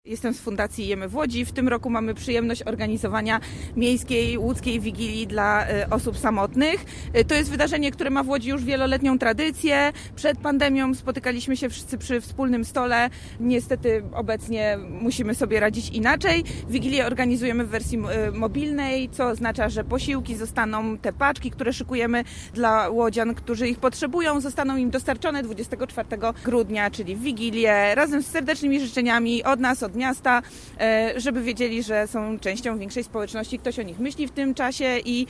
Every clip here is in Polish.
Jestem z Fundacji Jemy w Łodzi. W tym roku mamy przyjemność organizowania miejskiej łódzkiej Wigilii dla osób samotnych. To jest wydarzenie, które ma w Łodzi już wieloletnią tradycję. Przed pandemią spotykaliśmy się wszyscy przy wspólnym stole. Niestety obecnie musimy sobie radzić inaczej. Wigilię organizujemy w wersji mobilnej, co oznacza, że posiłki zostaną, te paczki, które szykujemy dla łodzian, którzy ich potrzebują, zostaną im dostarczone 24 grudnia, czyli w Wigilię, razem z serdecznymi życzeniami od nas, od miasta, żeby wiedzieli, że są częścią większej społeczności, ktoś o nich myśli w tym czasie i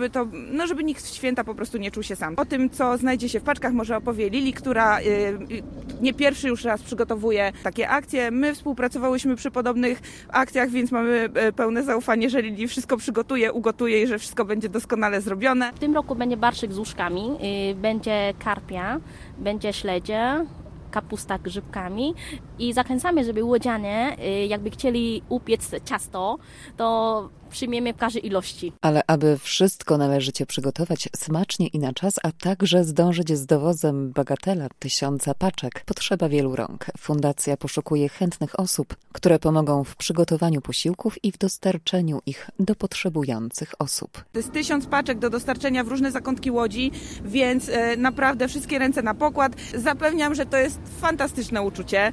żeby nikt w święta po prostu nie czuł się sam. O tym, co znajdzie się w paczkach, może opowie Lili, która nie pierwszy już raz przygotowuje takie akcje. My współpracowałyśmy przy podobnych akcjach, więc mamy pełne zaufanie, że Lili wszystko przygotuje, ugotuje i że wszystko będzie doskonale zrobione. W tym roku będzie barszyk z łóżkami, będzie karpia, będzie śledzie, kapusta grzybkami i zachęcamy, żeby łodzianie, jakby chcieli upiec ciasto, to przyjmiemy w każdej ilości. Ale aby wszystko należycie przygotować smacznie i na czas, a także zdążyć z dowozem bagatela 1000 paczek, potrzeba wielu rąk. Fundacja poszukuje chętnych osób, które pomogą w przygotowaniu posiłków i w dostarczeniu ich do potrzebujących osób. To jest 1000 paczek do dostarczenia w różne zakątki Łodzi, więc naprawdę wszystkie ręce na pokład. Zapewniam, że to jest fantastyczne uczucie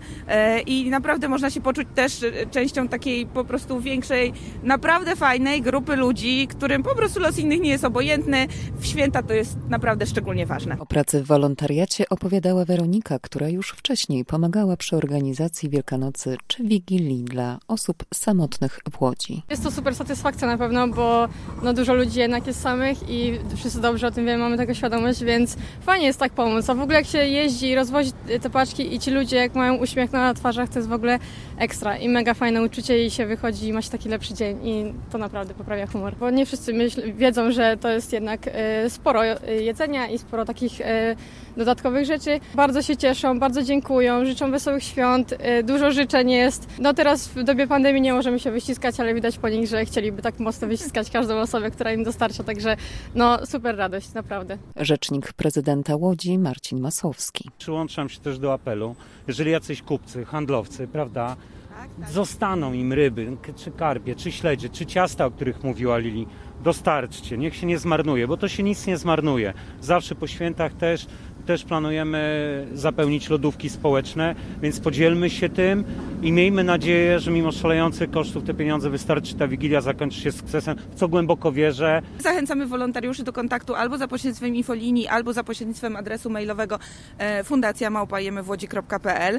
i naprawdę można się poczuć też częścią takiej po prostu większej, naprawdę fajnej grupy ludzi, którym po prostu los innych nie jest obojętny. W święta to jest naprawdę szczególnie ważne. O pracy w wolontariacie opowiadała Weronika, która już wcześniej pomagała przy organizacji Wielkanocy czy Wigilii dla osób samotnych w Łodzi. Jest to super satysfakcja na pewno, bo dużo ludzi jednak jest samych i wszyscy dobrze o tym wiemy, mamy tego świadomość, więc fajnie jest tak pomóc. A w ogóle jak się jeździ i rozwozi te paczki i ci ludzie jak mają uśmiech na twarzach, to jest w ogóle ekstra i mega fajne uczucie i się wychodzi i ma się taki lepszy dzień i to naprawdę poprawia humor, bo nie wszyscy wiedzą, że to jest jednak sporo jedzenia i sporo takich dodatkowych rzeczy. Bardzo się cieszą, bardzo dziękują, życzą wesołych świąt, dużo życzeń jest. Teraz w dobie pandemii nie możemy się wyściskać, ale widać po nich, że chcieliby tak mocno wyściskać każdą osobę, która im dostarcza, także super radość, naprawdę. Rzecznik prezydenta Łodzi Marcin Masłowski. Przyłączam się też do apelu, jeżeli jacyś kupcy, handlowcy, prawda, zostaną im ryby, czy karpie, czy śledzie, czy ciasta, o których mówiła Lili, dostarczcie, niech się nie zmarnuje, bo to się nic nie zmarnuje. Zawsze po świętach też planujemy zapełnić lodówki społeczne, więc podzielmy się tym i miejmy nadzieję, że mimo szalejących kosztów te pieniądze wystarczy, ta Wigilia zakończy się sukcesem, w co głęboko wierzę. Zachęcamy wolontariuszy do kontaktu albo za pośrednictwem infolinii, albo za pośrednictwem adresu mailowego fundacja@jemywłodzi.pl.